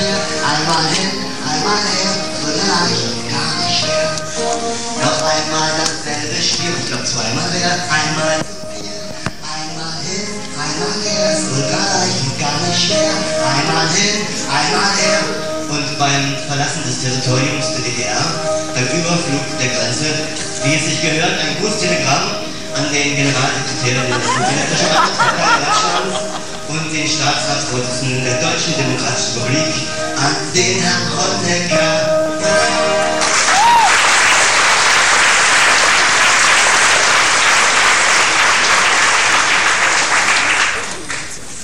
mehr. Einmal hin, einmal her, so leicht und gar nicht schwer. Noch einmal dasselbe Spiel, ich glaub zweimal mehr. Einmal zu viel, einmal hin, einmal her, so leicht und gar nicht schwer. Einmal hin, einmal her. Und beim Verlassen des Territoriums der DDR, beim Überflug der Grenze, wie es sich gehört, ein Grußtelegramm an den Generalsekretär des Sowjetischen Deutschlands und den Staatsratsvorsitzenden der Deutschen Demokratischen Republik, an den Herrn Honecker.